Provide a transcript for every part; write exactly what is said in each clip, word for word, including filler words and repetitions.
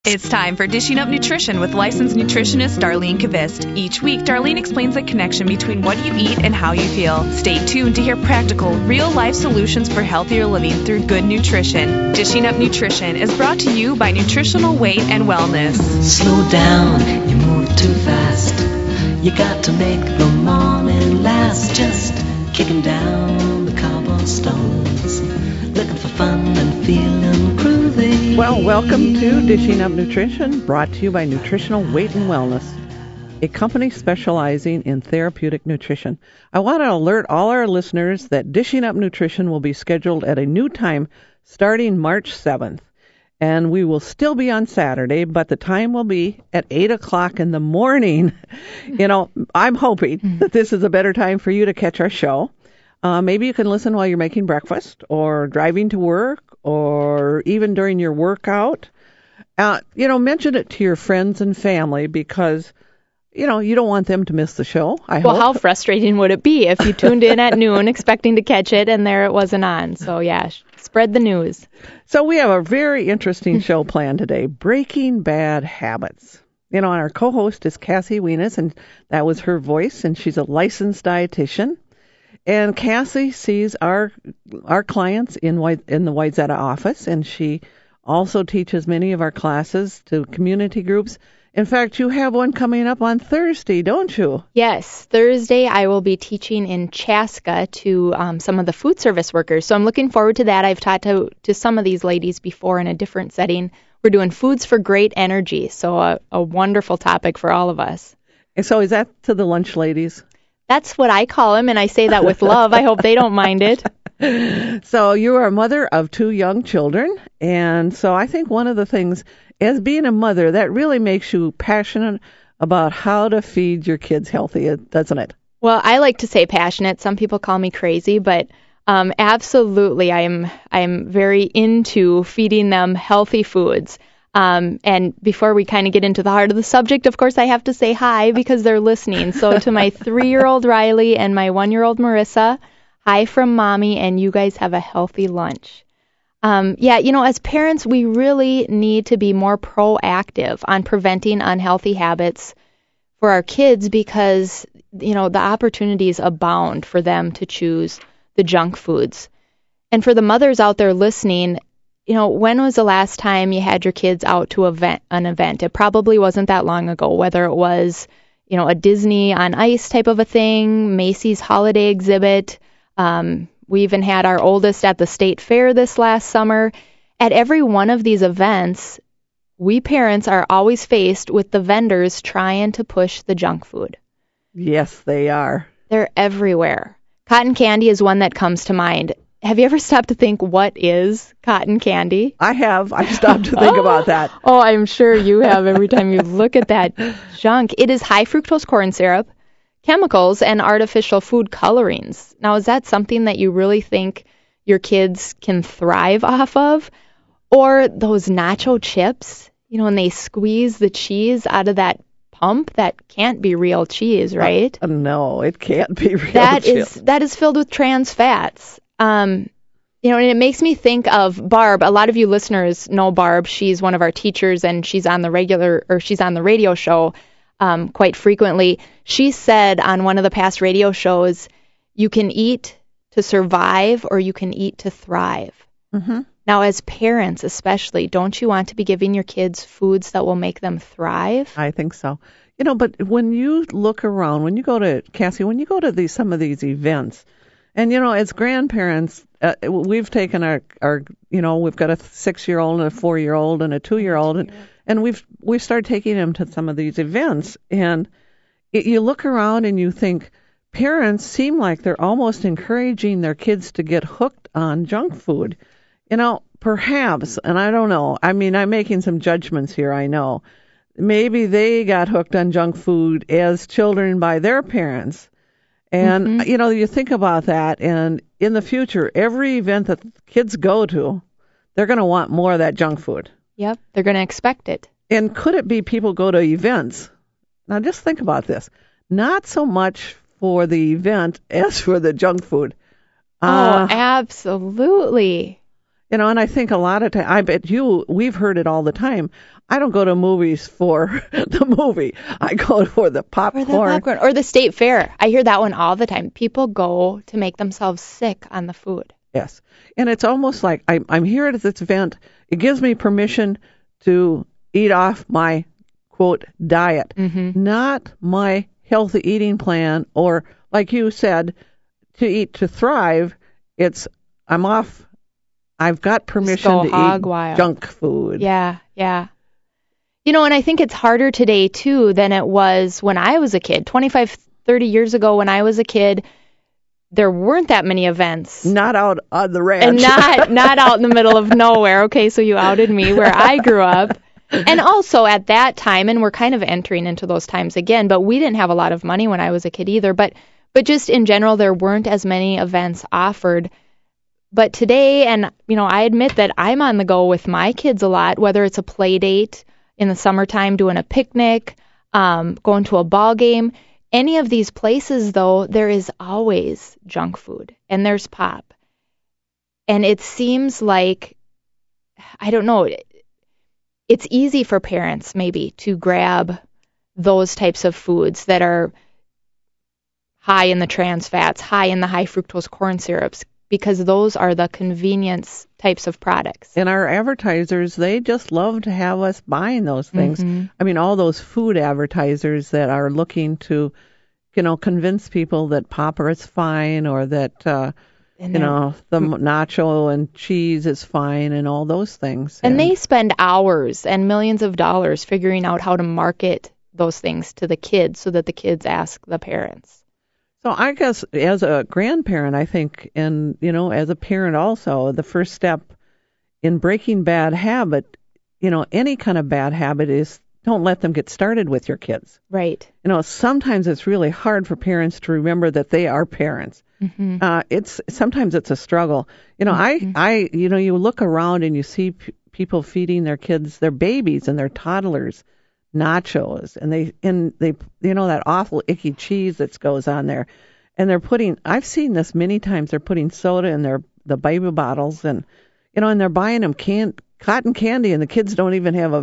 It's time for Dishing Up Nutrition with licensed nutritionist Darlene Kvist. Each week, Darlene explains the connection between what you eat and how you feel. Stay tuned to hear practical, real-life solutions for healthier living through good nutrition. Dishing Up Nutrition is brought to you by Nutritional Weight and Wellness. Slow down, you move too fast. You got to make the morning last. Just kicking down the cobblestones, looking for fun and feeling groovy. Well, welcome to Dishing Up Nutrition, brought to you by Nutritional Weight and Wellness, a company specializing in therapeutic nutrition. I want to alert all our listeners that Dishing Up Nutrition will be scheduled at a new time starting March seventh. And we will still be on Saturday, but the time will be at eight o'clock in the morning. You know, I'm hoping that this is a better time for you to catch our show. Uh, maybe you can listen while you're making breakfast or driving to work or even during your workout. Uh, you know, mention it to your friends and family because, you know, you don't want them to miss the show, I well, hope. How frustrating would it be if you tuned in at noon expecting to catch it and there it wasn't on? So, yeah, sh- spread the news. So we have a very interesting show planned today, Breaking Bad Habits. You know, and our co-host is Cassie Wienes, and that was her voice, and she's a licensed dietitian. And Cassie sees our our clients in White, in the Wayzata office, and she also teaches many of our classes to community groups. In fact, you have one coming up on Thursday, don't you? Yes, Thursday I will be teaching in Chaska to um, some of the food service workers. So I'm looking forward to that. I've taught to, to some of these ladies before in a different setting. We're doing Foods for Great Energy, so a, a wonderful topic for all of us. And so is that to the lunch ladies? That's what I call them, and I say that with love. I hope they don't mind it. So you are a mother of two young children, and so I think one of the things, as being a mother, that really makes you passionate about how to feed your kids healthy, doesn't it? Well, I like to say passionate. Some people call me crazy, but um, absolutely, I'm I'm very into feeding them healthy foods. Um, and before we kind of get into the heart of the subject, of course, I have to say hi because they're listening. So to my three-year-old Riley and my one-year-old Marissa, hi from Mommy, and you guys have a healthy lunch. Um, yeah, you know, as parents, we really need to be more proactive on preventing unhealthy habits for our kids because, you know, the opportunities abound for them to choose the junk foods. And for the mothers out there listening, you know, when was the last time you had your kids out to event, an event? It probably wasn't that long ago, whether it was, you know, a Disney on Ice type of a thing, Macy's holiday exhibit. Um, we even had our oldest at the state fair this last summer. At every one of these events, we parents are always faced with the vendors trying to push the junk food. Yes, they are. They're everywhere. Cotton candy is one that comes to mind. Have you ever stopped to think, what is cotton candy? I have. I've stopped to think oh, about that. Oh, I'm sure you have every time you look at that junk. It is high fructose corn syrup, chemicals, and artificial food colorings. Now, is that something that you really think your kids can thrive off of? Or those nacho chips, you know, when they squeeze the cheese out of that pump, that can't be real cheese, right? Uh, no, it can't be real that cheese. Is, that is filled with trans fats. Um, you know, and it makes me think of Barb. A lot of you listeners know Barb. She's one of our teachers, and she's on the regular, or she's on the radio show um, quite frequently. She said on one of the past radio shows, you can eat to survive or you can eat to thrive. Mm-hmm. Now, as parents especially, don't you want to be giving your kids foods that will make them thrive? I think so. You know, but when you look around, when you go to, Cassie, when you go to these some of these events, and, you know, as grandparents, uh, we've taken our, our, you know, we've got a six-year-old and a four-year-old and a two-year-old, and, and we've we've started taking them to some of these events. And it, you look around and you think parents seem like they're almost encouraging their kids to get hooked on junk food. You know, perhaps, and I don't know, I mean, I'm making some judgments here, I know. Maybe they got hooked on junk food as children by their parents. And, mm-hmm. you know, you think about that, and in the future, every event that kids go to, they're going to want more of that junk food. Yep, they're going to expect it. And could it be people go to events? Now, just think about this. Not so much for the event as for the junk food. Oh, uh, absolutely. You know, and I think a lot of times, I bet you, we've heard it all the time. I don't go to movies for the movie. I go for the popcorn. Or the popcorn. Or the state fair. I hear that one all the time. People go to make themselves sick on the food. Yes. And it's almost like I, I'm here at this event. It gives me permission to eat off my, quote, diet, Mm-hmm. not my healthy eating plan, or, like you said, to eat to thrive. It's, I'm off. I've got permission go to hog eat wild. junk food. Yeah, yeah. You know, and I think it's harder today, too, than it was when I was a kid. twenty-five, thirty years ago when I was a kid, there weren't that many events. Not out on the ranch. And not not out in the middle of nowhere. Okay, so you outed me where I grew up. And also at that time, and we're kind of entering into those times again, but we didn't have a lot of money when I was a kid either. But but just in general, there weren't as many events offered. But today, and, you know, I admit that I'm on the go with my kids a lot, whether it's a play date in the summertime, doing a picnic, um, going to a ball game. Any of these places, though, there is always junk food, and there's pop. And it seems like, I don't know, it's easy for parents maybe to grab those types of foods that are high in the trans fats, high in the high fructose corn syrups, because those are the convenience types of products. And our advertisers, they just love to have us buying those things. Mm-hmm. I mean, all those food advertisers that are looking to, you know, convince people that Popper is fine, or that, uh, you know, the nacho and cheese is fine, and all those things. And, and they spend hours and millions of dollars figuring out how to market those things to the kids so that the kids ask the parents. So I guess as a grandparent, I think, and, you know, as a parent also, the first step in breaking bad habit, you know, any kind of bad habit, is don't let them get started with your kids. Right. You know, sometimes it's really hard for parents to remember that they are parents. Mm-hmm. Uh, it's sometimes it's a struggle. You know, Mm-hmm. I, I, you know, you look around and you see p- people feeding their kids, their babies and their toddlers, nachos, and they, and they, you know, that awful icky cheese that goes on there, and they're putting. I've seen this many times. They're putting soda in their the baby bottles, and you know, and they're buying them can cotton candy, and the kids don't even have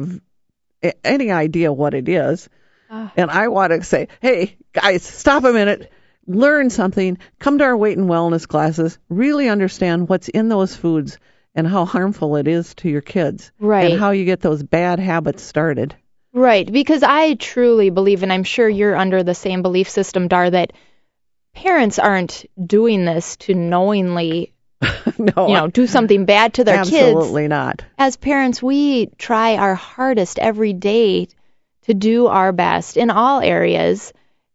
a any idea what it is. Oh. And I want to say, hey guys, stop a minute. Learn something, come to our weight and wellness classes, really understand what's in those foods and how harmful it is to your kids. Right. And how you get those bad habits started. Right, because I truly believe, and I'm sure you're under the same belief system, Dar, that parents aren't doing this to knowingly no, you know, do something bad to their absolutely kids. Absolutely not. As parents, we try our hardest every day to do our best in all areas.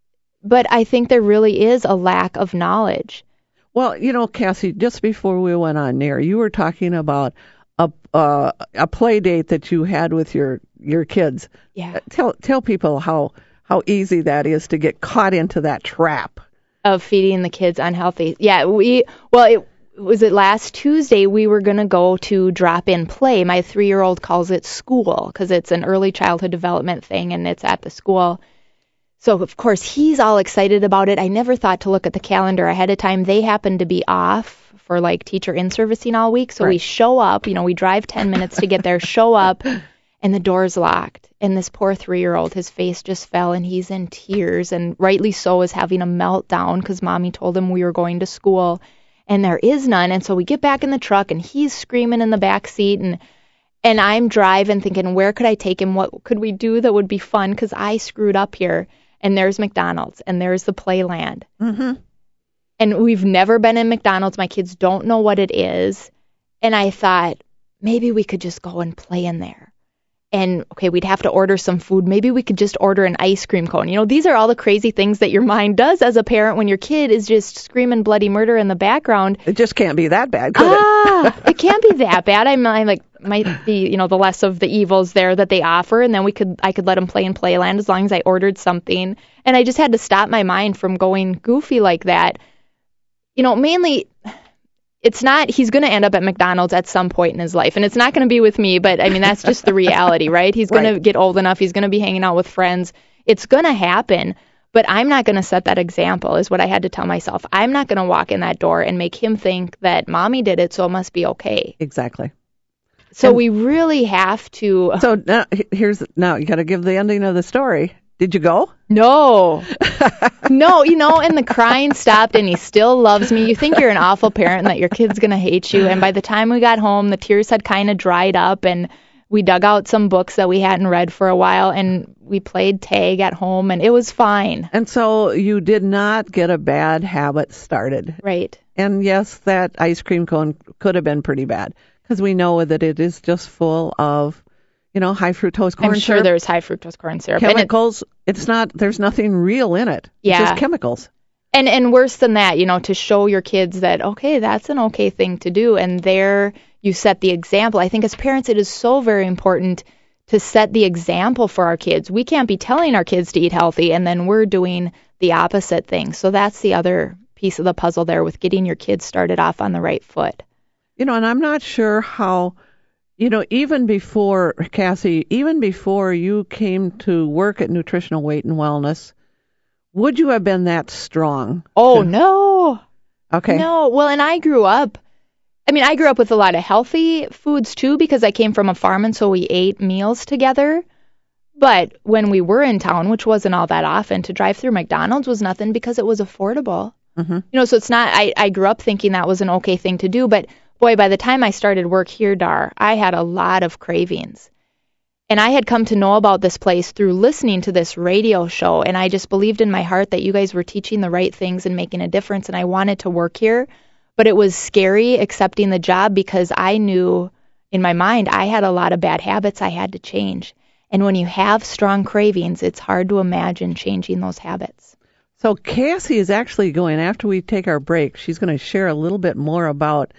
But I think there really is a lack of knowledge. Well, you know, Cassie, just before we went on air, you were talking about a uh, a play date that you had with your, your kids. Yeah. Tell tell people how how easy that is to get caught into that trap of feeding the kids unhealthy. Yeah, we well, it was it last Tuesday we were going to go to drop-in play. My three-year-old calls it school because it's an early childhood development thing, and it's at the school. So, of course, he's all excited about it. I never thought to look at the calendar ahead of time. They happen to be off for, like, teacher in-servicing all week. So right. We show up. You know, we drive ten minutes to get there, show up, and the door's locked. And this poor three-year-old, his face just fell, and he's in tears, and rightly so, is having a meltdown because Mommy told him we were going to school, and there is none. And so we get back in the truck, and he's screaming in the back seat, and and I'm driving thinking, where could I take him? What could we do that would be fun? Because I screwed up here. And there's McDonald's, and there's the Playland. Mm-hmm. And we've never been in McDonald's. My kids don't know what it is. And I thought, maybe we could just go and play in there. And, okay, we'd have to order some food. Maybe we could just order an ice cream cone. You know, these are all the crazy things that your mind does as a parent when your kid is just screaming bloody murder in the background. It just can't be that bad, could ah, it? It can't be that bad. I'm, I'm like, might be, you know, the less of the evils there that they offer, and then we could, I could let them play in Playland as long as I ordered something. And I just had to stop my mind from going goofy like that. You know, mainly, it's not, he's going to end up at McDonald's at some point in his life, and it's not going to be with me, but I mean, that's just the reality, right? He's going right. to get old enough, he's going to be hanging out with friends. It's going to happen, But I'm not going to set that example, is what I had to tell myself. I'm not going to walk in that door and make him think that mommy did it, so it must be okay. Exactly. So And we really have to. So now, here's now you got to give the ending of the story. Did you go? No. No, you know, and the crying stopped and he still loves me. You think you're an awful parent and that your kid's going to hate you. And by the time we got home, the tears had kind of dried up and we dug out some books that we hadn't read for a while and we played tag at home and it was fine. And so you did not get a bad habit started. Right. And yes, that ice cream cone could have been pretty bad because we know that it is just full of, you know, high fructose corn I'm sure syrup. there's high fructose corn syrup. Chemicals. It, it's not, there's nothing real in it. Yeah. It's just chemicals. And and worse than that, you know, to show your kids that, okay, that's an okay thing to do. And there you set the example. I think as parents, it is so very important to set the example for our kids. We can't be telling our kids to eat healthy and then we're doing the opposite thing. So that's the other piece of the puzzle there with getting your kids started off on the right foot. You know, and I'm not sure how, you know, even before, Cassie, even before you came to work at Nutritional Weight and Wellness, would you have been that strong? Oh, no. Okay. No. Well, and I grew up, I mean, I grew up with a lot of healthy foods too because I came from a farm and so we ate meals together. But when we were in town, which wasn't all that often, to drive through McDonald's was nothing because it was affordable. Mm-hmm. You know, so it's not, I, I grew up thinking that was an okay thing to do. But boy, by the time I started work here, Dar, I had a lot of cravings. And I had come to know about this place through listening to this radio show, and I just believed in my heart that you guys were teaching the right things and making a difference, and I wanted to work here. But it was scary accepting the job because I knew in my mind I had a lot of bad habits I had to change. And when you have strong cravings, it's hard to imagine changing those habits. So Cassie is actually going, after we take our break, she's going to share a little bit more about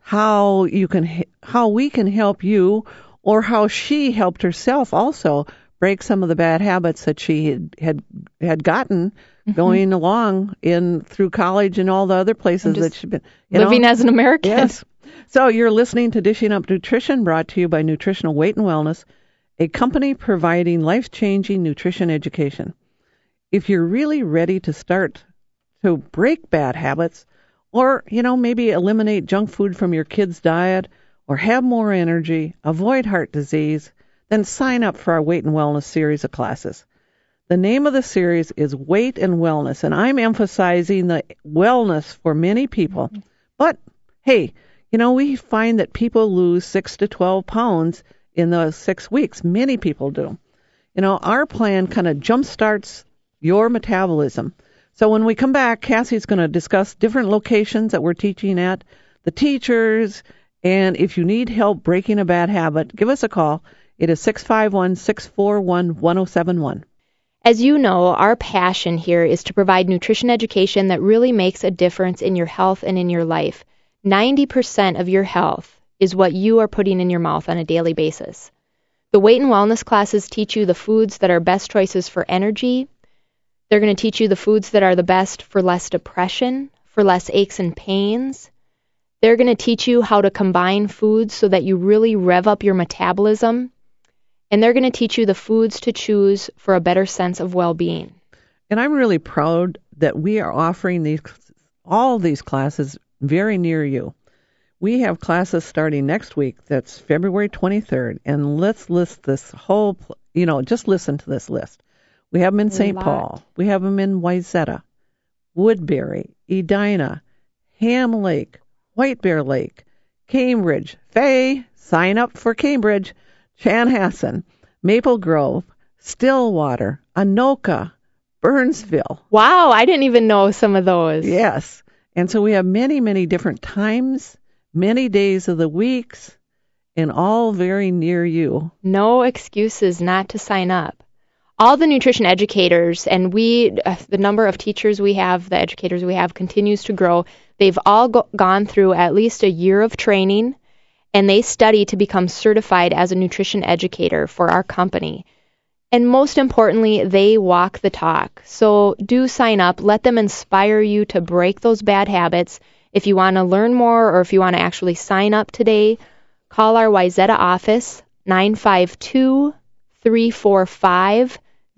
how you can, how we can help you, or how she helped herself also break some of the bad habits that she had had, had gotten mm-hmm. going along in through college and all the other places that she's been living know? as an American. Yes. So you're listening to Dishing Up Nutrition, brought to you by Nutritional Weight and Wellness, a company providing life-changing nutrition education. If you're really ready to start to break bad habits, or, you know, maybe eliminate junk food from your kids' diet, or have more energy, avoid heart disease, then sign up for our Weight and Wellness series of classes. The name of the series is Weight and Wellness, and I'm emphasizing the wellness for many people. Mm-hmm. But, hey, you know, we find that people lose six to twelve pounds in those six weeks. Many people do. You know, our plan kind of jumpstarts your metabolism. So when we come back, Cassie's going to discuss different locations that we're teaching at, the teachers, and if you need help breaking a bad habit, give us a call. It is six five one, six four one, one oh seven one. As you know, our passion here is to provide nutrition education that really makes a difference in your health and in your life. ninety percent of your health is what you are putting in your mouth on a daily basis. The Weight and Wellness classes teach you the foods that are best choices for energy. They're going to teach you the foods that are the best for less depression, for less aches and pains. They're going to teach you how to combine foods so that you really rev up your metabolism. And they're going to teach you the foods to choose for a better sense of well-being. And I'm really proud that we are offering these all these classes very near you. We have classes starting next week. That's February twenty-third. And let's list this whole, you know, just listen to this list. We have them in Saint Paul. We have them in Wayzata, Woodbury, Edina, Ham Lake, White Bear Lake, Cambridge, Fay, sign up for Cambridge, Chanhassen, Maple Grove, Stillwater, Anoka, Burnsville. Wow, I didn't even know some of those. Yes. And so we have many, many different times, many days of the weeks, and all very near you. No excuses not to sign up. All the nutrition educators, and we, uh, the number of teachers we have, the educators we have, continues to grow. They've all go- gone through at least a year of training, and they study to become certified as a nutrition educator for our company. And most importantly, they walk the talk. So do sign up. Let them inspire you to break those bad habits. If you want to learn more or if you want to actually sign up today, call our Wayzata office, nine five two, three four five,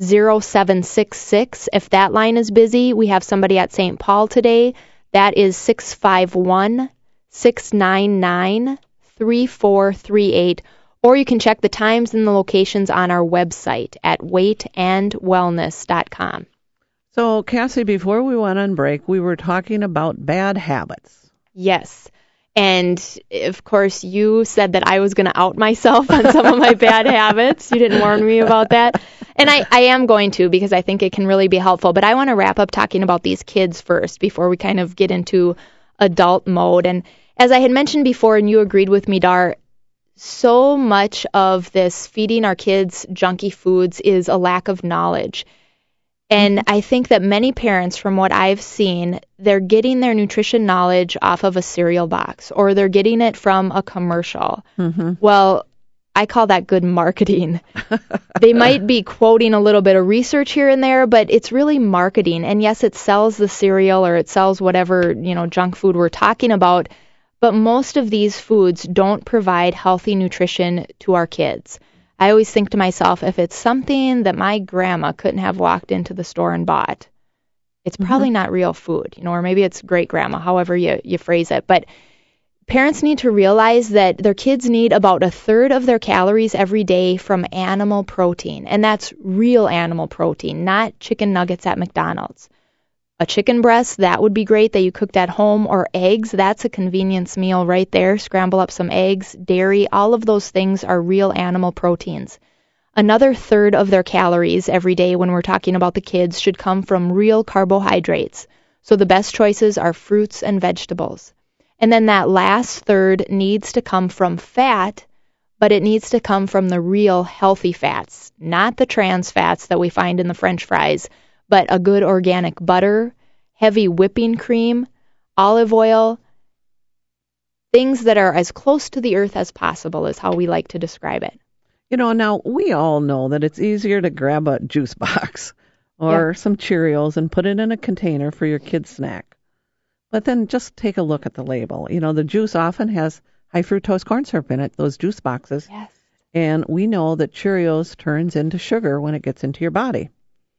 zero seven six six. If that line is busy, we have somebody at Saint Paul today. That is six five one, six nine nine, three four three eight. Or you can check the times and the locations on our website at weight and wellness dot com. So, Cassie, before we went on break, we were talking about bad habits. Yes. And, of course, you said that I was going to out myself on some of my bad habits. You didn't warn me about that. And I, I am going to, because I think it can really be helpful. But I want to wrap up talking about these kids first before we kind of get into adult mode. And as I had mentioned before, and you agreed with me, Dar, so much of this feeding our kids junky foods is a lack of knowledge. And I think that many parents, from what I've seen, they're getting their nutrition knowledge off of a cereal box, or they're getting it from a commercial. Mm-hmm. Well, I call that good marketing. They might be quoting a little bit of research here and there, but it's really marketing. And yes, it sells the cereal or it sells whatever, you know, junk food we're talking about, but most of these foods don't provide healthy nutrition to our kids. I always think to myself, if it's something that my grandma couldn't have walked into the store and bought, it's probably mm-hmm. not real food, you know, or maybe it's great grandma, however you, you phrase it. But parents need to realize that their kids need about a third of their calories every day from animal protein. And that's real animal protein, not chicken nuggets at McDonald's. A chicken breast, that would be great that you cooked at home, or eggs, that's a convenience meal right there. Scramble up some eggs, dairy, all of those things are real animal proteins. Another third of their calories every day when we're talking about the kids should come from real carbohydrates. So the best choices are fruits and vegetables. And then that last third needs to come from fat, but it needs to come from the real healthy fats, not the trans fats that we find in the French fries, but a good organic butter, heavy whipping cream, olive oil, things that are as close to the earth as possible is how we like to describe it. You know, now we all know that it's easier to grab a juice box or yep. some Cheerios and put it in a container for your kid's snack. But then just take a look at the label. You know, the juice often has high fructose corn syrup in it, those juice boxes. Yes. And we know that Cheerios turns into sugar when it gets into your body.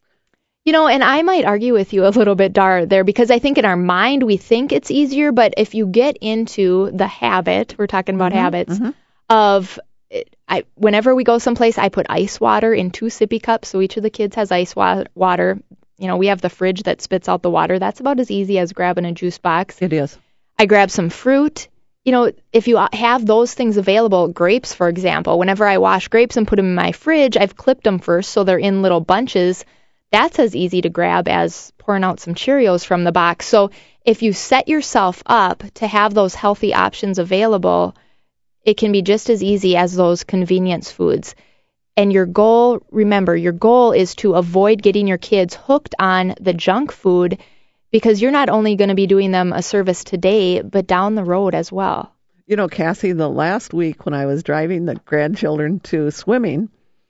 You know, and I might argue with you a little bit, Dar, there, because I think in our mind we think it's easier, but if you get into the habit, we're talking about mm-hmm, habits, mm-hmm. of, I, whenever we go someplace, I put ice water in two sippy cups, so each of the kids has ice wa- water. You know, we have the fridge that spits out the water. That's about as easy as grabbing a juice box. It is. I grab some fruit. You know, if you have those things available, grapes, for example, whenever I wash grapes and put them in my fridge, I've clipped them first so they're in little bunches. That's as easy to grab as pouring out some Cheerios from the box. So if you set yourself up to have those healthy options available, it can be just as easy as those convenience foods. And your goal, remember, your goal is to avoid getting your kids hooked on the junk food, because you're not only going to be doing them a service today, but down the road as well. You know, Cassie, the last week when I was driving the grandchildren to swimming,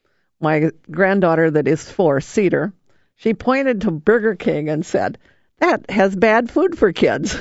my granddaughter that is four, Cedar, she pointed to Burger King and said, that has bad food for kids.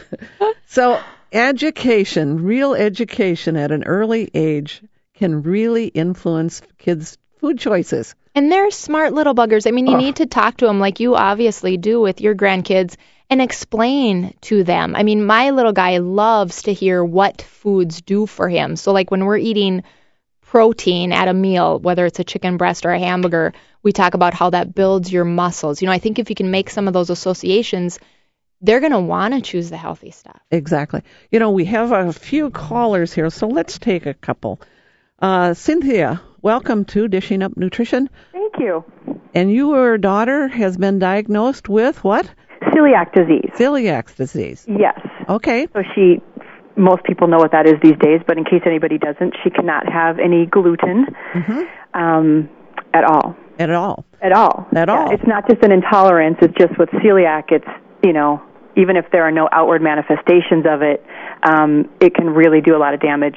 So education, real education at an early age can really influence kids' food choices. And they're smart little buggers. I mean, you oh. need to talk to them like you obviously do with your grandkids and explain to them. I mean, my little guy loves to hear what foods do for him. So like when we're eating protein at a meal, whether it's a chicken breast or a hamburger, we talk about how that builds your muscles. You know, I think if you can make some of those associations, they're going to want to choose the healthy stuff. Exactly. You know, we have a few callers here, so let's take a couple. Uh, Cynthia, welcome to Dishing Up Nutrition. Thank you. And your daughter has been diagnosed with what? Celiac disease. Celiac disease. Yes. Okay. So she, most people know what that is these days, but in case anybody doesn't, she cannot have any gluten mm-hmm. um, at all. At all. At all. At yeah, all. It's not just an intolerance. It's just with celiac, it's, you know, even if there are no outward manifestations of it, um, it can really do a lot of damage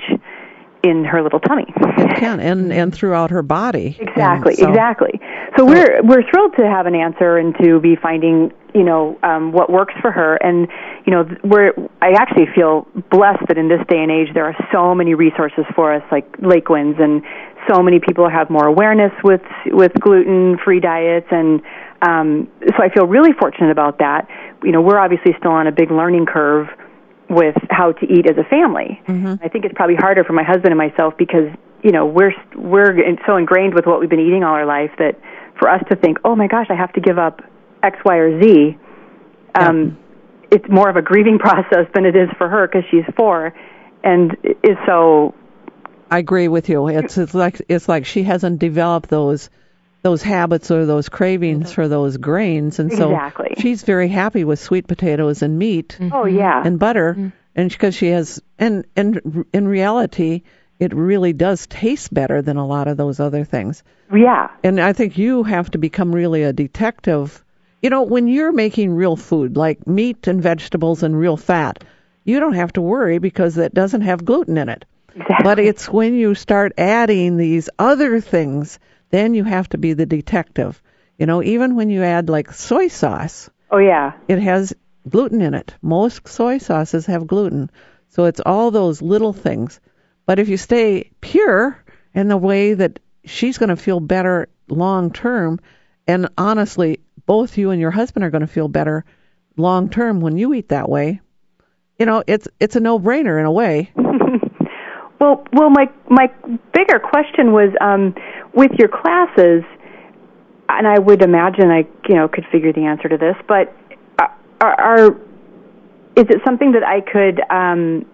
in her little tummy. It can, and, and throughout her body. Exactly, so, exactly. So we're we're thrilled to have an answer and to be finding, you know, um, what works for her. And, you know, we're, I actually feel blessed that in this day and age there are so many resources for us, like Lakewinds, and so many people have more awareness with with gluten-free diets, and um, so I feel really fortunate about that. You know, we're obviously still on a big learning curve with how to eat as a family. Mm-hmm. I think it's probably harder for my husband and myself because, you know, we're we're so ingrained with what we've been eating all our life that for us to think, oh my gosh, I have to give up X, Y, or Z, um, yeah. it's more of a grieving process than it is for her because she's four and is so. I agree with you. It's, it's like it's like she hasn't developed those those habits or those cravings mm-hmm. for those grains, and so exactly. she's very happy with sweet potatoes and meat. Mm-hmm. Oh yeah, and butter, mm-hmm. and because she has, and and in reality, it really does taste better than a lot of those other things. Yeah, and I think you have to become really a detective. You know, when you're making real food like meat and vegetables and real fat, you don't have to worry because it doesn't have gluten in it. Exactly. But it's when you start adding these other things, then you have to be the detective. You know, even when you add like soy sauce. Oh, yeah. It has gluten in it. Most soy sauces have gluten. So it's all those little things. But if you stay pure in the way that she's going to feel better long term, and honestly, both you and your husband are going to feel better long term when you eat that way, you know, it's it's a no-brainer in a way. Well, well, my my bigger question was um, with your classes, and I would imagine I you know could figure the answer to this, but are, are is it something that I could? Um,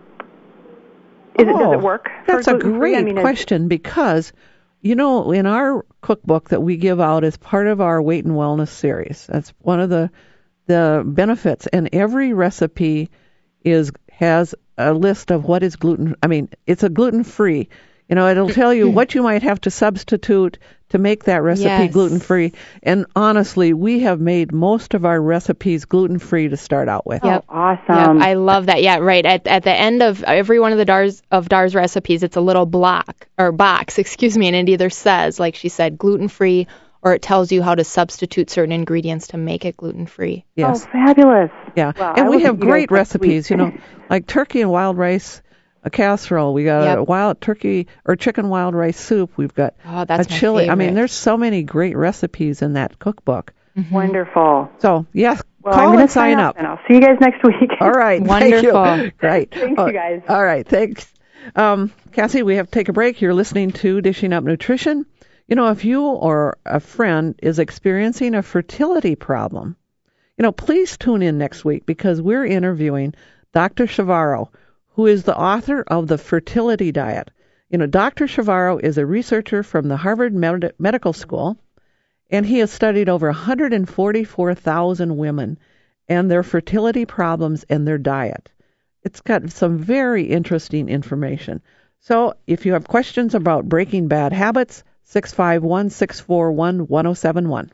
is oh, it does it work? That's a great I mean, question because you know in our cookbook that we give out as part of our Weight and Wellness series, that's one of the the benefits, and every recipe is has a list of what is gluten. I mean, it's a gluten-free. You know, it'll tell you what you might have to substitute to make that recipe yes. gluten-free. And honestly, we have made most of our recipes gluten-free to start out with. Yep. Oh, awesome. Yep. I love that. Yeah, right. At at the end of every one of the Dar's of Dar's recipes, it's a little block or box, excuse me, and it either says, like she said, gluten-free, or it tells you how to substitute certain ingredients to make it gluten-free. Yes. Oh, fabulous. Yeah. Well, and I we have great recipes, sweet. you know, like turkey and wild rice, a casserole. We got yep. a wild turkey or chicken wild rice soup. We've got oh, that's a chili. my I mean, there's so many great recipes in that cookbook. Mm-hmm. Wonderful. So, yes, well, call I'm and sign up. up. And I'll see you guys next week. All right. Wonderful. Thank you. Great. Thanks, oh, you guys. All right. Thanks. Um, Cassie, we have to take a break. You're listening to Dishing Up Nutrition. You know, if you or a friend is experiencing a fertility problem, you know, please tune in next week because we're interviewing Doctor Chavarro, who is the author of The Fertility Diet. You know, Doctor Chavarro is a researcher from the Harvard Med- Medical School, and he has studied over one hundred forty-four thousand women and their fertility problems and their diet. It's got some very interesting information. So if you have questions about breaking bad habits, six five one, six four one, one oh seven one.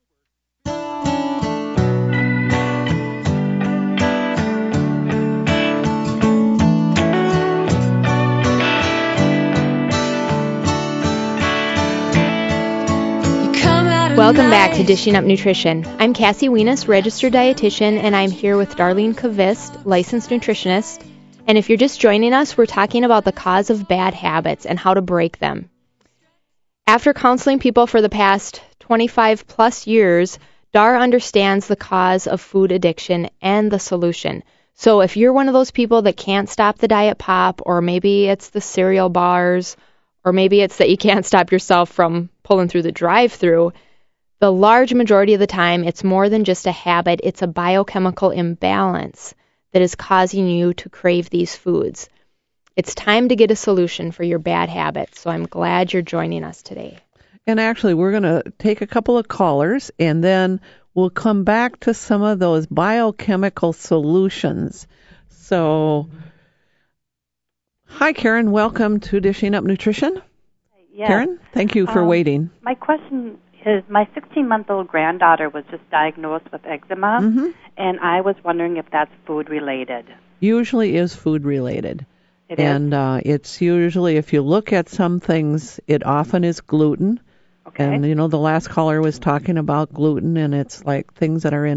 Welcome back to Dishing Up Nutrition. I'm Cassie Wienis, registered dietitian, and I'm here with Darlene Kvist, licensed nutritionist. And if you're just joining us, we're talking about the cause of bad habits and how to break them. After counseling people for the past twenty-five plus years, Dar understands the cause of food addiction and the solution. So if you're one of those people that can't stop the diet pop, or maybe it's the cereal bars, or maybe it's that you can't stop yourself from pulling through the drive-thru, the large majority of the time, it's more than just a habit. It's a biochemical imbalance that is causing you to crave these foods. It's time to get a solution for your bad habits, so I'm glad you're joining us today. And actually, we're going to take a couple of callers, and then we'll come back to some of those biochemical solutions. So, hi, Karen. Welcome to Dishing Up Nutrition. Yes. Karen, thank you for um, waiting. My question is, my sixteen-month-old granddaughter was just diagnosed with eczema, Mm-hmm. and I was wondering if that's food-related. Usually is food-related. It and is? Uh, it's usually, if you look at some things, it often is gluten. Okay. And, you know, the last caller was talking about gluten, and it's like things that are in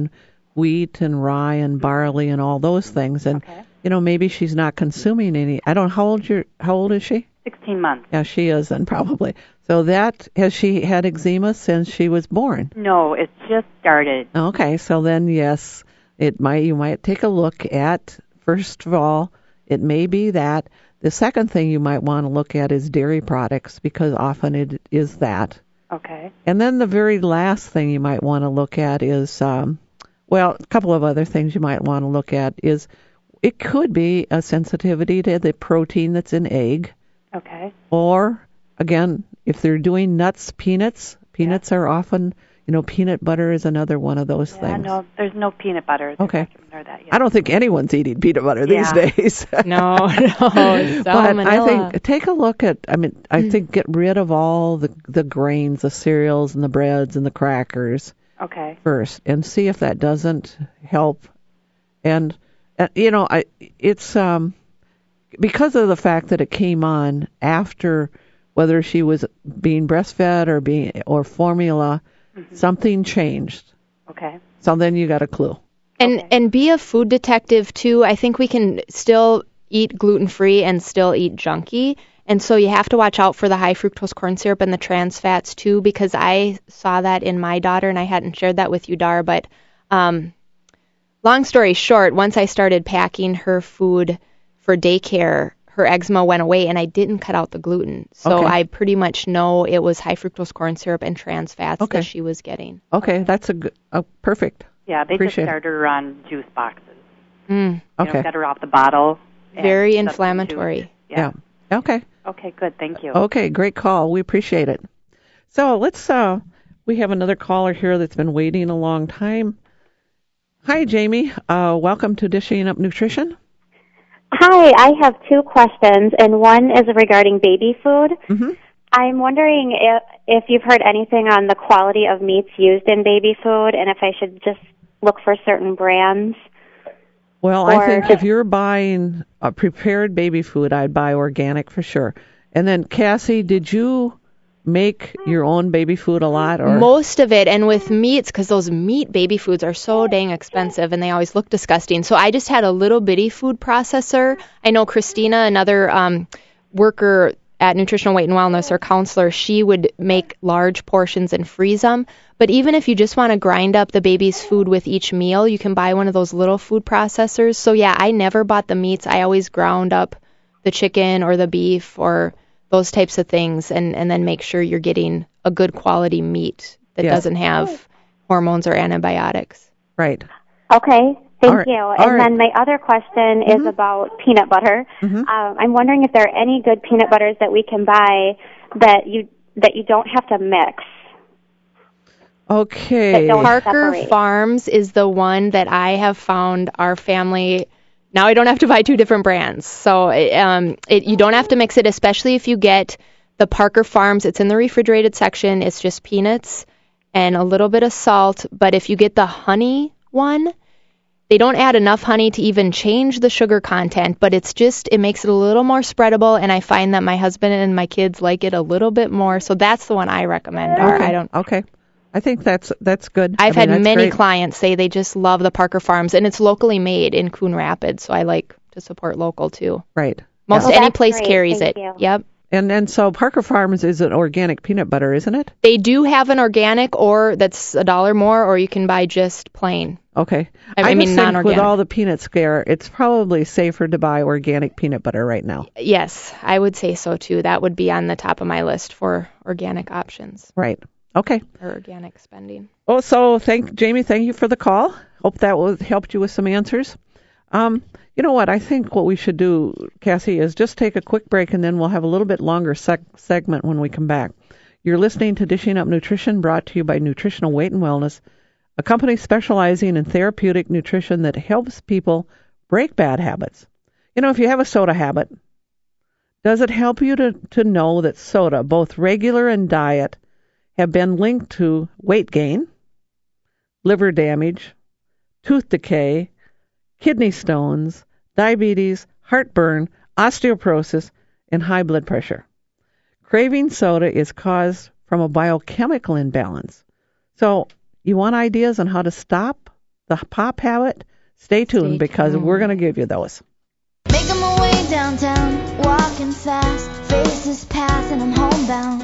wheat and rye and barley and all those things. And, Okay. you know, maybe she's not consuming any. I don't know, how old, you're, how old is she? sixteen months. Yeah, she is then probably. So that, has she had eczema since she was born? No, it's just started. Okay, so then yes, it might you might take a look at, first of all, it may be that. The second thing you might want to look at is dairy products, because often it is that. Okay. And then the very last thing you might want to look at is, um, well, a couple of other things you might want to look at is it could be a sensitivity to the protein that's in egg, Okay. or, again, if they're doing nuts, peanuts, peanuts are often, you know, peanut butter is another one of those Yeah, things. no, there's no peanut butter. They Okay. recommend that yet. I don't think anyone's eating peanut butter these Yeah. days. No, no, it's But salmonella. I think take a look at. I mean, I think get rid of all the the grains, the cereals, and the breads and the crackers Okay. first, and see if that doesn't help. And uh, you know, I it's um because of the fact that it came on after, whether she was being breastfed or being or formula, Mm-hmm. something changed. Okay. So then you got a clue. And Okay. and be a food detective too. I think we can still eat gluten free and still eat junky. And so you have to watch out for the high fructose corn syrup and the trans fats too, because I saw that in my daughter, and I hadn't shared that with you, Dar. But um, long story short, once I started packing her food for daycare, her eczema went away, and I didn't cut out the gluten. So Okay. I pretty much know it was high fructose corn syrup and trans fats Okay. that she was getting. Okay, that's a good, oh, perfect. Yeah, they Appreciate it. just started her on juice boxes. Mm, You Okay. know, got her off the bottle. and very substitute. inflammatory. Yeah. Yeah. Okay. Okay, good. Thank you. Okay, great call. We appreciate it. So let's, uh, we have another caller here that's been waiting a long time. Hi, Jamie. Uh, welcome to Dishing Up Nutrition. Hi, I have two questions, and one is regarding baby food. Mm-hmm. I'm wondering if, if you've heard anything on the quality of meats used in baby food, and if I should just look for certain brands. Well, I Or- think if you're buying a prepared baby food, I'd buy organic for sure. And then, Cassie, did you make your own baby food a lot? Or Most of it, and with meats, because those meat baby foods are so dang expensive and they always look disgusting. So I just had a little bitty food processor. I know Christina, another um, worker at Nutritional Weight and Wellness or counselor, she would make large portions and freeze them. But even if you just want to grind up the baby's food with each meal, you can buy one of those little food processors. So yeah, I never bought the meats. I always ground up the chicken or the beef or those types of things, and, and then make sure you're getting a good quality meat that Yes. doesn't have hormones or antibiotics. right. Okay, thank All right. you. All And right. then my other question is about peanut butter. Mhm. Um, I'm wondering if there are any good peanut butters that we can buy that you that you don't have to mix. Okay. Don't Parker separate. Farms is the one that I have found our family. Now I don't have to buy two different brands. So um, it, you don't have to mix it, especially if you get the Parker Farms. It's in the refrigerated section. It's just peanuts and a little bit of salt. But if you get the honey one, they don't add enough honey to even change the sugar content, but it's just, it makes it a little more spreadable, and I find that my husband and my kids like it a little bit more. So that's the one I recommend. Or Okay. I don't. Okay. I think that's that's good. I've I mean, had that's many great. clients say they just love the Parker Farms, and it's locally made in Coon Rapids, so I like to support local too. Right. Most Oh, any that's place great. carries Thank it. you. Yep. And and so Parker Farms is an organic peanut butter, isn't it? They do have an organic, or that's a dollar more, or you can buy just plain. Okay. I- I just mean think non-organic. with all the peanut scare, it's probably safer to buy organic peanut butter right now. Yes, I would say so too. That would be on the top of my list for organic options Right. Okay. or organic spending. Oh, so thank Jamie. Thank you for the call. Hope that was helped you with some answers. Um, you know what? I think what we should do, Cassie, is just take a quick break, and then we'll have a little bit longer seg- segment when we come back. You're listening to Dishing Up Nutrition, brought to you by Nutritional Weight and Wellness, a company specializing in therapeutic nutrition that helps people break bad habits. You know, if you have a soda habit, does it help you to, to know that soda, both regular and diet, have been linked to weight gain, liver damage, tooth decay, kidney stones, diabetes, heartburn, osteoporosis, and high blood pressure? Craving soda is caused from a biochemical imbalance. So you want ideas on how to stop the pop habit? Stay tuned Stay because tuned. we're going to give you those. Making my way downtown, walking fast, faces pass and I'm homebound.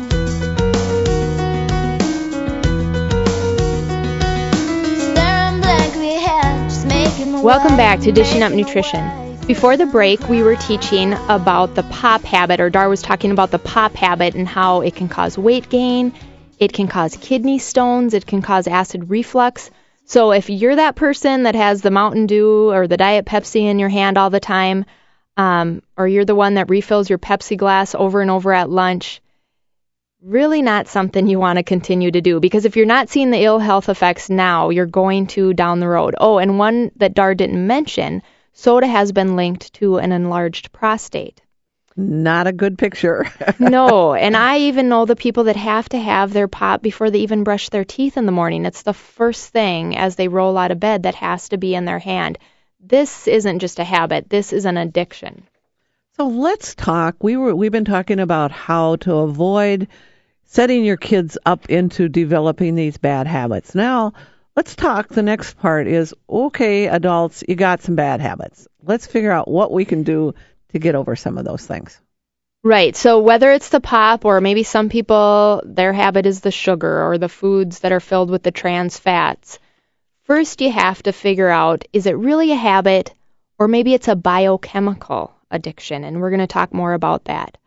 Staring blankly ahead, just making my Welcome way, back to Dishing Up making my Nutrition. way. Before the break, we were teaching about the pop habit, or Dar was talking about the pop habit and how it can cause weight gain, it can cause kidney stones, it can cause acid reflux. So if you're that person that has the Mountain Dew or the Diet Pepsi in your hand all the time, um, or you're the one that refills your Pepsi glass over and over at lunch, really not something you want to continue to do. Because if you're not seeing the ill health effects now, you're going to down the road. Oh, and one that Dar didn't mention, soda has been linked to an enlarged prostate. Not a good picture. No, and I even know the people that have to have their pop before they even brush their teeth in the morning. It's the first thing as they roll out of bed that has to be in their hand. This isn't just a habit. This is an addiction. So let's talk. We were we've been talking about how to avoid setting your kids up into developing these bad habits. Now, let's talk. The next part is, okay, adults, you got some bad habits. Let's figure out what we can do to get over some of those things. Right. So whether it's the pop or maybe some people, their habit is the sugar or the foods that are filled with the trans fats. First, you have to figure out, is it really a habit or maybe it's a biochemical addiction? And we're going to talk more about that.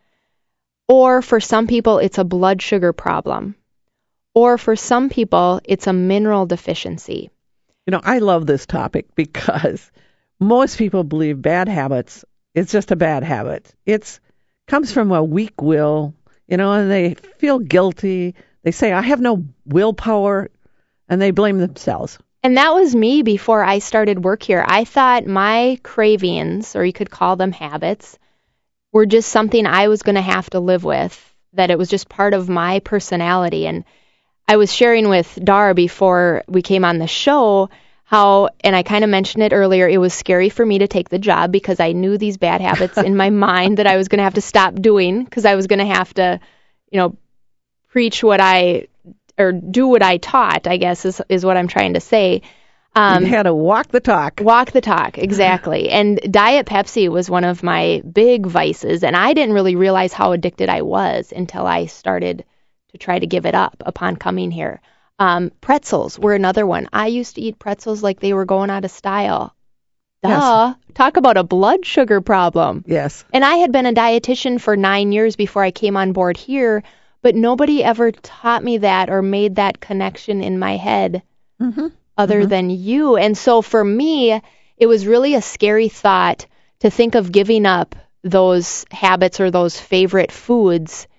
Or for some people, it's a blood sugar problem. Or for some people, it's a mineral deficiency. You know, I love this topic because most people believe bad habits, it's just a bad habit. It's comes from a weak will, you know, and they feel guilty. They say, I have no willpower, and they blame themselves. And that was me before I started work here. I thought my cravings, or you could call them habits, were just something I was going to have to live with, that it was just part of my personality. And I was sharing with Dar before we came on the show how, and I kind of mentioned it earlier, it was scary for me to take the job because I knew these bad habits in my mind that I was going to have to stop doing because I was going to have to, you know, preach what I, or do what I taught, I guess is, is what I'm trying to say. Um, you had to walk the talk. Walk the talk, exactly. And Diet Pepsi was one of my big vices, and I didn't really realize how addicted I was until I started to try to give it up upon coming here. Um, pretzels were another one. I used to eat pretzels like they were going out of style. Duh. Yes. Talk about a blood sugar problem. Yes. And I had been a dietitian for nine years before I came on board here, but nobody ever taught me that or made that connection in my head mm-hmm. other mm-hmm. than you. And so for me, it was really a scary thought to think of giving up those habits or those favorite foods.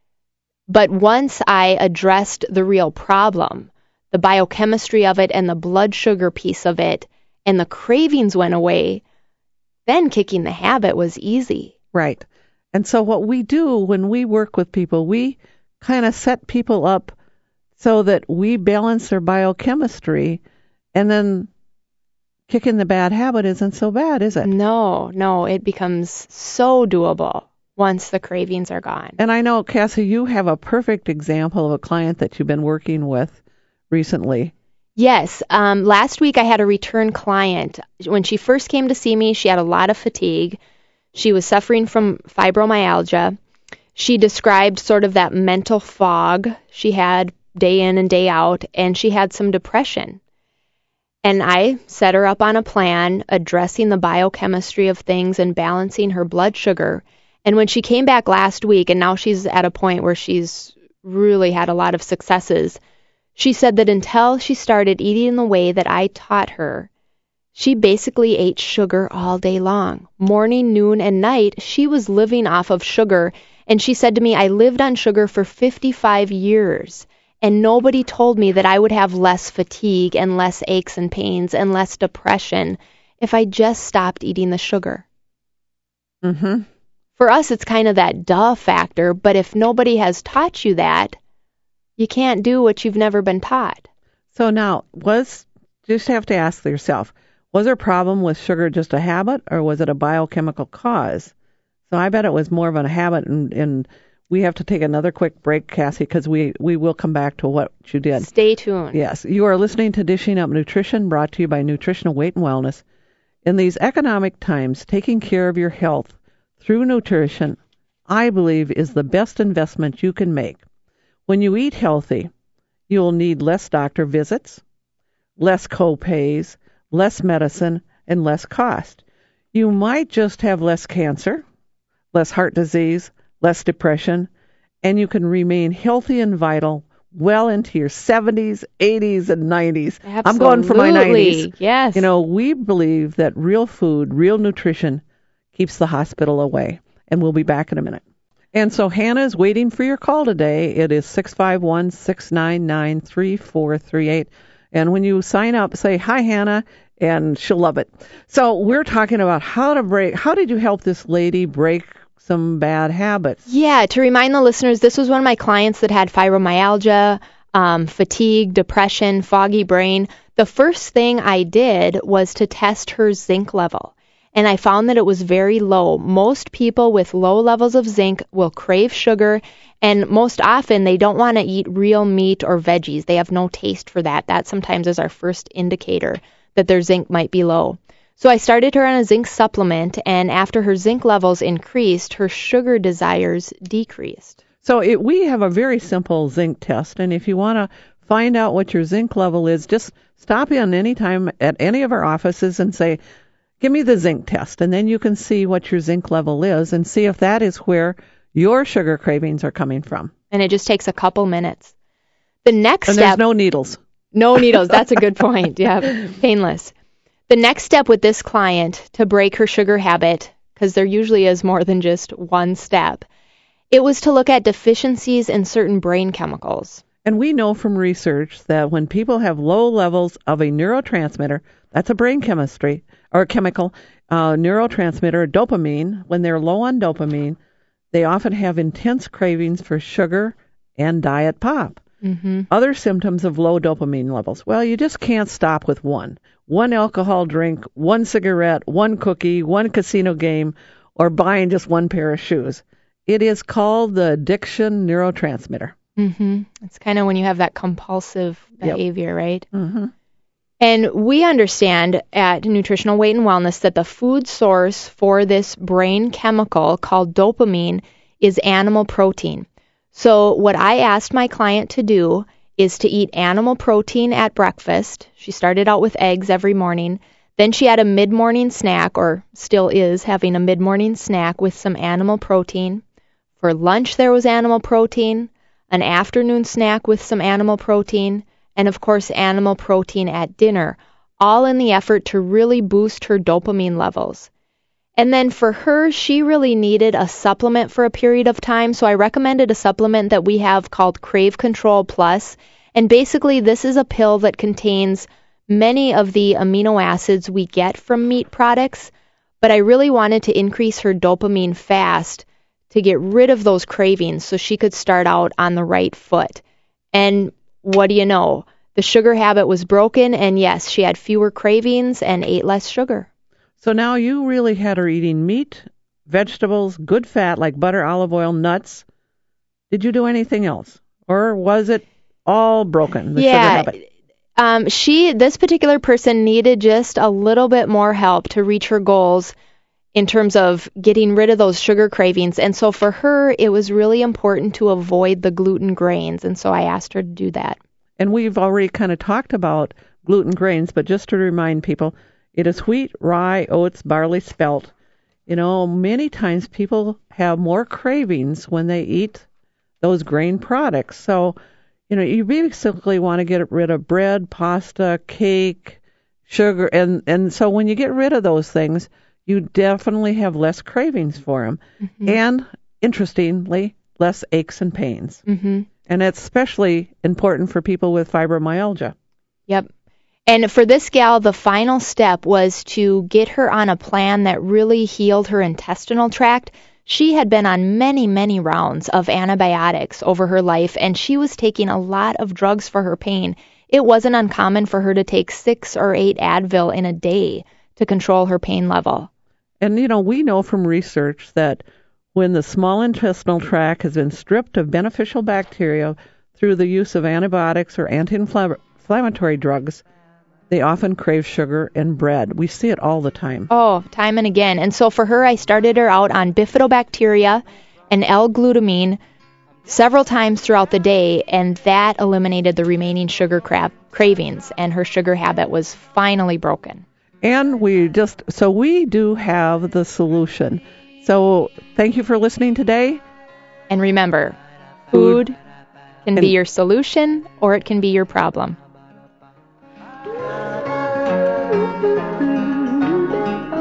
But once I addressed the real problem, the biochemistry of it and the blood sugar piece of it, and the cravings went away, then kicking the habit was easy. Right. And so what we do when we work with people, we kind of set people up so that we balance their biochemistry, and then kicking the bad habit isn't so bad, is it? No, no, it becomes so doable once the cravings are gone. And I know, Cassie, you have a perfect example of a client that you've been working with recently. Yes. Um, last week I had a return client. When she first came to see me, she had a lot of fatigue. She was suffering from fibromyalgia. She described sort of that mental fog she had day in and day out, and she had some depression. And I set her up on a plan addressing the biochemistry of things and balancing her blood sugar. And when she came back last week, and now she's at a point where she's really had a lot of successes, she said that until she started eating the way that I taught her, she basically ate sugar all day long. Morning, noon, and night, she was living off of sugar. And she said to me, I lived on sugar for fifty-five years, and nobody told me that I would have less fatigue and less aches and pains and less depression if I just stopped eating the sugar. Mm-hmm. For us, it's kind of that duh factor, but if nobody has taught you that, you can't do what you've never been taught. So now, was just have to ask yourself, was her problem with sugar just a habit, or was it a biochemical cause? So I bet it was more of a habit, and, and We have to take another quick break, Cassie, because we, we will come back to what you did. Stay tuned. Yes, you are listening to Dishing Up Nutrition, brought to you by Nutritional Weight and Wellness. In these economic times, taking care of your health through nutrition, I believe, is the best investment you can make. When you eat healthy, you will need less doctor visits, less co-pays, less medicine, and less cost. You might just have less cancer, less heart disease, less depression, and you can remain healthy and vital well into your seventies, eighties, and nineties. Absolutely. I'm going for my nineties. Yes. You know, we believe that real food, real nutrition keeps the hospital away. And we'll be back in a minute. And so Hannah is waiting for your call today. It is six five one, six nine nine, three four three eight. And when you sign up, say, hi, Hannah, and she'll love it. So we're talking about how to break, how did you help this lady break some bad habits? Yeah, to remind the listeners, this was one of my clients that had fibromyalgia, um, fatigue, depression, foggy brain. The first thing I did was to test her zinc level, and I found that it was very low. Most people with low levels of zinc will crave sugar, and most often they don't want to eat real meat or veggies. They have no taste for that. That sometimes is our first indicator that their zinc might be low. So I started her on a zinc supplement, and after her zinc levels increased, her sugar desires decreased. So it, we have a very simple zinc test, and if you want to find out what your zinc level is, just stop in any time at any of our offices and say, give me the zinc test, and then you can see what your zinc level is and see if that is where your sugar cravings are coming from. And it just takes a couple minutes. The next and step... And there's no needles. No needles. That's a good point. Yeah, painless. The next step with this client to break her sugar habit, because there usually is more than just one step, it was to look at deficiencies in certain brain chemicals. And we know from research that when people have low levels of a neurotransmitter, that's a brain chemistry or a chemical uh, neurotransmitter, dopamine, when they're low on dopamine, they often have intense cravings for sugar and diet pop. Mm-hmm. Other symptoms of low dopamine levels. Well, you just can't stop with one. One alcohol drink, one cigarette, one cookie, one casino game, or buying just one pair of shoes. It is called the addiction neurotransmitter. Mm-hmm. It's kind of when you have that compulsive behavior, yep. right? Mm-hmm. And we understand at Nutritional Weight and Wellness that the food source for this brain chemical called dopamine is animal protein. So what I asked my client to do is to eat animal protein at breakfast. She started out with eggs every morning. Then she had a mid-morning snack, or still is having a mid-morning snack with some animal protein. For lunch there was animal protein, an afternoon snack with some animal protein, and of course animal protein at dinner, all in the effort to really boost her dopamine levels. And then for her, she really needed a supplement for a period of time, so I recommended a supplement that we have called Crave Control Plus. And basically, this is a pill that contains many of the amino acids we get from meat products, but I really wanted to increase her dopamine fast to get rid of those cravings so she could start out on the right foot. And what do you know? The sugar habit was broken, and yes, she had fewer cravings and ate less sugar. So now you really had her eating meat, vegetables, good fat like butter, olive oil, nuts. Did you do anything else? Or was it all broken, the yeah, sugar habit? Um, she, this particular person needed just a little bit more help to reach her goals in terms of getting rid of those sugar cravings. And so for her, it was really important to avoid the gluten grains. And so I asked her to do that. And we've already kind of talked about gluten grains, but just to remind people, it is wheat, rye, oats, barley, spelt. You know, many times people have more cravings when they eat those grain products. So, you know, you basically want to get rid of bread, pasta, cake, sugar. And, and so when you get rid of those things, you definitely have less cravings for them. Mm-hmm. And, interestingly, less aches and pains. Mm-hmm. And it's especially important for people with fibromyalgia. Yep. And for this gal, the final step was to get her on a plan that really healed her intestinal tract. She had been on many, many rounds of antibiotics over her life, and she was taking a lot of drugs for her pain. It wasn't uncommon for her to take six or eight Advil in a day to control her pain level. And, you know, we know from research that when the small intestinal tract has been stripped of beneficial bacteria through the use of antibiotics or anti-inflammatory drugs, they often crave sugar and bread. We see it all the time. Oh, time and again. And so for her, I started her out on bifidobacteria and L-glutamine several times throughout the day, and that eliminated the remaining sugar crab cravings, and her sugar habit was finally broken. And we just, so we do have the solution. So thank you for listening today. And remember, food, food can be your solution or it can be your problem.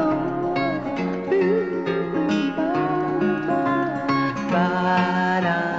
Ba-da.